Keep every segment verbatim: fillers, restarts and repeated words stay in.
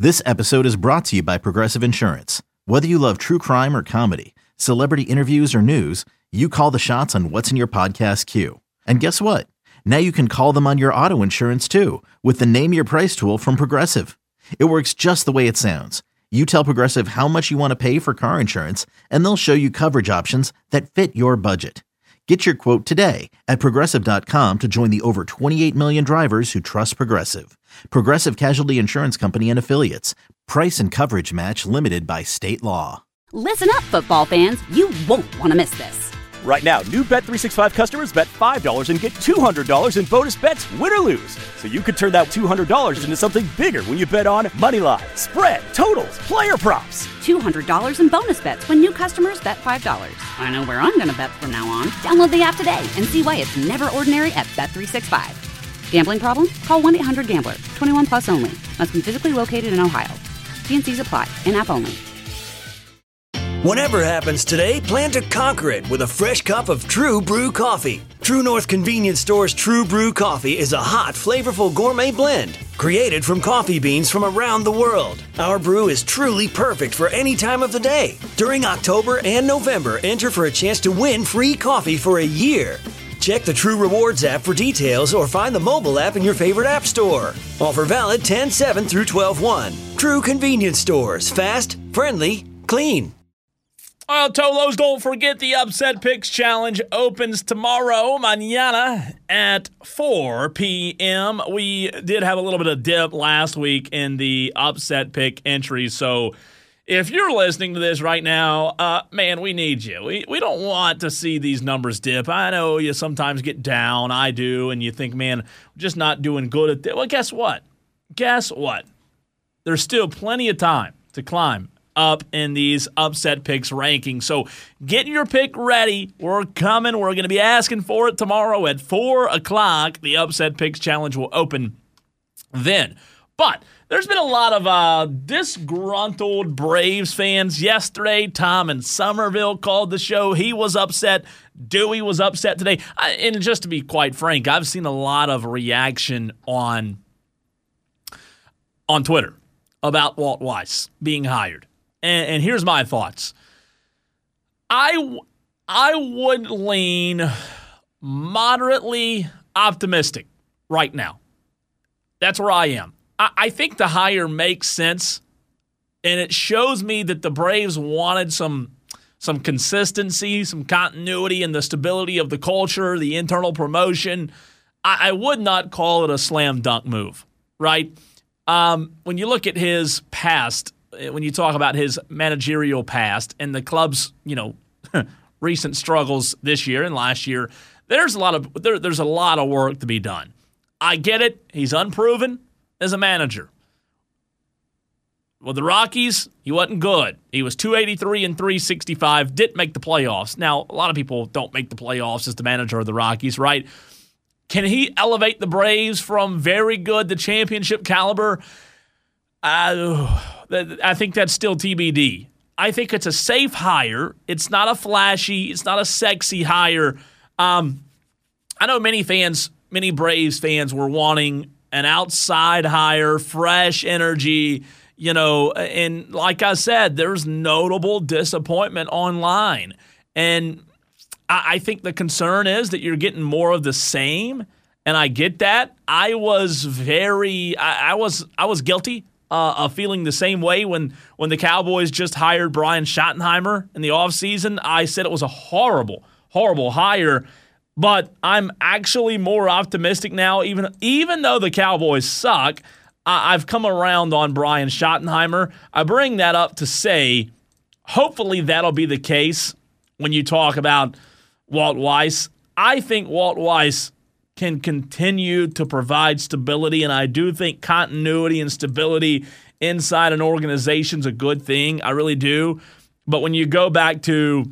This episode is brought to you by Progressive Insurance. Whether you love true crime or comedy, celebrity interviews or news, you call the shots on what's in your podcast queue. And guess what? Now you can call them on your auto insurance too with the Name Your Price tool from Progressive. It works just the way it sounds. You tell Progressive how much you want to pay for car insurance, and they'll show you coverage options that fit your budget. Get your quote today at Progressive dot com to join the over twenty-eight million drivers who trust Progressive. Progressive Casualty Insurance Company and Affiliates. Price and coverage match limited by state law. Listen up, football fans. You won't want to miss this. Right now, new Bet three sixty-five customers bet five dollars and get two hundred dollars in bonus bets, win or lose. So you could turn that two hundred dollars into something bigger when you bet on money line, spread, totals, player props. two hundred dollars in bonus bets when new customers bet five dollars. I know where I'm going to bet from now on. Download the app today and see why it's never ordinary at Bet three sixty-five. Gambling problem? Call one eight hundred gambler. twenty-one plus only. Must be physically located in Ohio. T and C's apply. In-app only. Whatever happens today, plan to conquer it with a fresh cup of True Brew coffee. True North Convenience Store's True Brew coffee is a hot, flavorful gourmet blend created from coffee beans from around the world. Our brew is truly perfect for any time of the day. During October and November, enter for a chance to win free coffee for a year. Check the True Rewards app for details or find the mobile app in your favorite app store. Offer valid ten seven through twelve one. True Convenience Stores. Fast, friendly, clean. Well, Tolos, don't forget the Upset Picks Challenge opens tomorrow, mañana, at four p.m. We did have a little bit of dip last week in the Upset Pick entries, so if you're listening to this right now, uh, man, we need you. We we don't want to see these numbers dip. I know you sometimes get down. I do, and you think, man, we're just not doing good at this. Well, guess what? Guess what? There's still plenty of time to climb up in these Upset Picks rankings. So get your pick ready. We're coming. We're going to be asking for it tomorrow at four o'clock. The Upset Picks Challenge will open then. But there's been a lot of uh, disgruntled Braves fans yesterday. Tom in Somerville called the show. He was upset. Dewey was upset today. I, and just to be quite frank, I've seen a lot of reaction on, on Twitter about Walt Weiss being hired. And, and here's my thoughts. I, I would lean moderately optimistic right now. That's where I am. I, I think the hire makes sense, and it shows me that the Braves wanted some, some consistency, some continuity, and the stability of the culture, the internal promotion. I, I would not call it a slam dunk move, right? Um, when you look at his past, when you talk about his managerial past and the club's, you know, recent struggles this year and last year, there's a lot of there, there's a lot of work to be done. I get it. He's unproven as a manager. Well, the Rockies, he wasn't good. He was two eighty-three and three sixty-five, didn't make the playoffs. Now, a lot of people don't make the playoffs as the manager of the Rockies, right? Can he elevate the Braves from very good to championship caliber? Uh, I think that's still T B D. I think it's a safe hire. It's not a flashy, it's not a sexy hire. Um, I know many fans, many Braves fans were wanting an outside hire, fresh energy, you know, and like I said, there's notable disappointment online. And I, I think the concern is that you're getting more of the same, and I get that. I was very, I, I was, I was guilty Uh, of feeling the same way when, when the Cowboys just hired Brian Schottenheimer in the offseason. I said it was a horrible, horrible hire, but I'm actually more optimistic now. Even, even though the Cowboys suck, I, I've come around on Brian Schottenheimer. I bring that up to say, hopefully that'll be the case when you talk about Walt Weiss. I think Walt Weiss can continue to provide stability, and I do think continuity and stability inside an organization is a good thing. I really do. But when you go back to,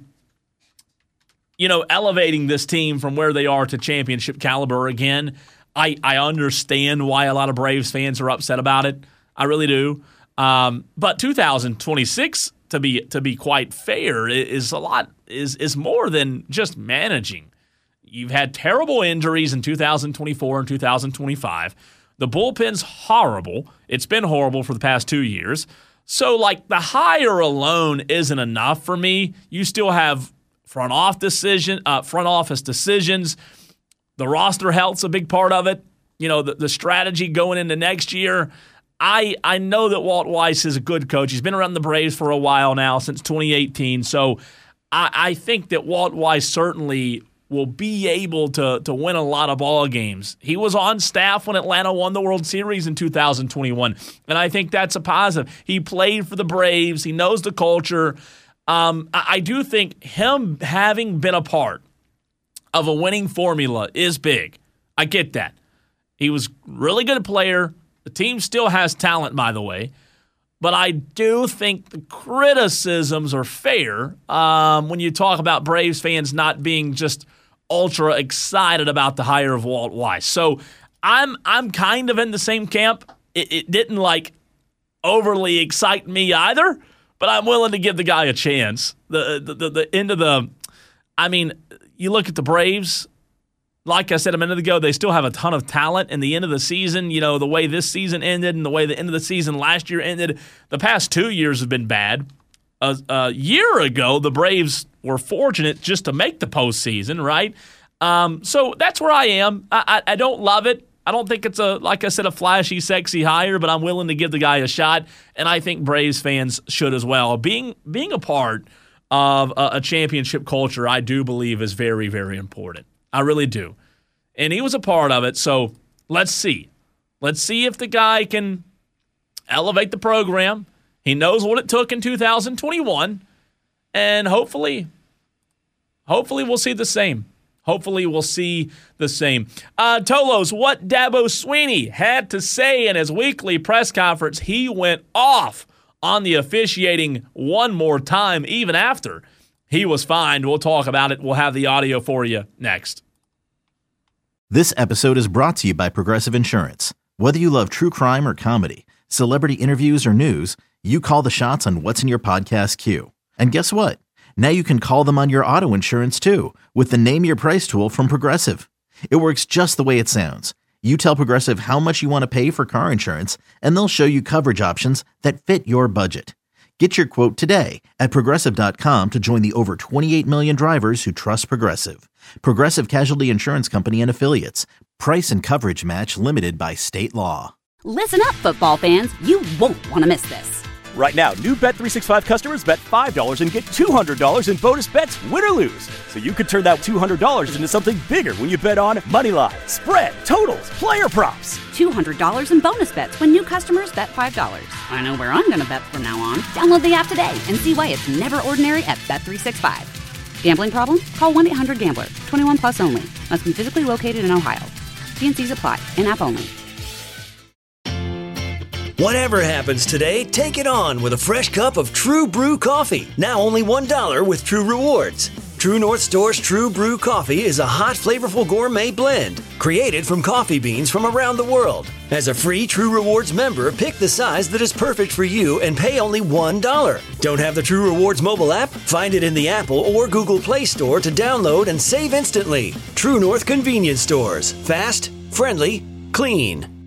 you know, elevating this team from where they are to championship caliber again, I, I understand why a lot of Braves fans are upset about it. I really do. Um, but two thousand twenty-six, to be to be quite fair, is a lot is is more than just managing. You've had terrible injuries in two thousand twenty-four and two thousand twenty-five. The bullpen's horrible. It's been horrible for the past two years. So, like, the hire alone isn't enough for me. You still have front off decision, uh, front office decisions. The roster health's a big part of it. You know, the, the strategy going into next year. I I know that Walt Weiss is a good coach. He's been around the Braves for a while now, since twenty eighteen. So I, I think that Walt Weiss certainly will be able to, to win a lot of ball games. He was on staff when Atlanta won the World Series in two thousand twenty-one, and I think that's a positive. He played for the Braves. He knows the culture. Um, I, I do think him having been a part of a winning formula is big. I get that. He was a really good player. The team still has talent, by the way. But I do think the criticisms are fair um, when you talk about Braves fans not being just ultra excited about the hire of Walt Weiss. So I'm I'm kind of in the same camp. It, it didn't, like, overly excite me either, but I'm willing to give the guy a chance. The, the, the, the end of the – I mean, you look at the Braves – like I said a minute ago, they still have a ton of talent. In the end of the season, you know, the way this season ended and the way the end of the season last year ended, the past two years have been bad. A, a year ago, the Braves were fortunate just to make the postseason, right? Um, so that's where I am. I, I, I don't love it. I don't think it's, a like I said, a flashy, sexy hire, but I'm willing to give the guy a shot, and I think Braves fans should as well. Being, being a part of a, a championship culture, I do believe, is very, very important. I really do. And he was a part of it, so let's see. Let's see if the guy can elevate the program. He knows what it took in two thousand twenty-one, and hopefully, hopefully we'll see the same. Hopefully we'll see the same. Uh, Tolos, what Dabo Swinney had to say in his weekly press conference, he went off on the officiating one more time, even after he was fined. We'll talk about it. We'll have the audio for you next. This episode is brought to you by Progressive Insurance. Whether you love true crime or comedy, celebrity interviews or news, you call the shots on what's in your podcast queue. And guess what? Now you can call them on your auto insurance too with the Name Your Price tool from Progressive. It works just the way it sounds. You tell Progressive how much you want to pay for car insurance, and they'll show you coverage options that fit your budget. Get your quote today at Progressive dot com to join the over twenty-eight million drivers who trust Progressive. Progressive Casualty Insurance Company and Affiliates. Price and coverage match limited by state law. Listen up, football fans. You won't want to miss this. Right now, new Bet three sixty-five customers bet five dollars and get two hundred dollars in bonus bets, win or lose. So you could turn that two hundred dollars into something bigger when you bet on moneyline, spread, totals, player props. two hundred dollars in bonus bets when new customers bet five dollars. I know where I'm going to bet from now on. Download the app today and see why it's never ordinary at Bet three sixty-five. Gambling problem? Call one eight hundred gambler. twenty-one plus only. Must be physically located in Ohio. T and C's apply. In-app only. Whatever happens today, take it on with a fresh cup of True Brew coffee. Now only one dollar with True Rewards. True North Store's True Brew coffee is a hot, flavorful gourmet blend created from coffee beans from around the world. As a free True Rewards member, pick the size that is perfect for you and pay only one dollar. Don't have the True Rewards mobile app? Find it in the Apple or Google Play Store to download and save instantly. True North Convenience Stores. Fast, friendly, clean.